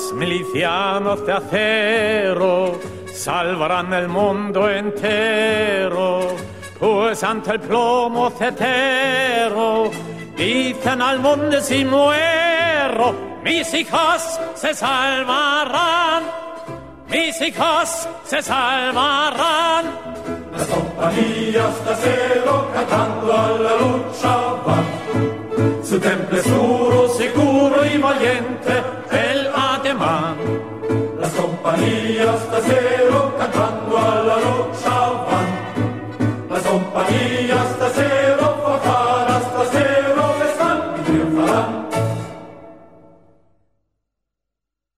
milicianos de acero salvarán el mundo entero, pues ante el plomo cetero dicen al mundo si muero, mis hijos se salvarán, mis hijos se salvarán. Las compañías de acero cantando a la lucha van, su temple es duro, seguro y valiente el ademán. Las compañías de acero cantando a la lucha van, las compañías de acero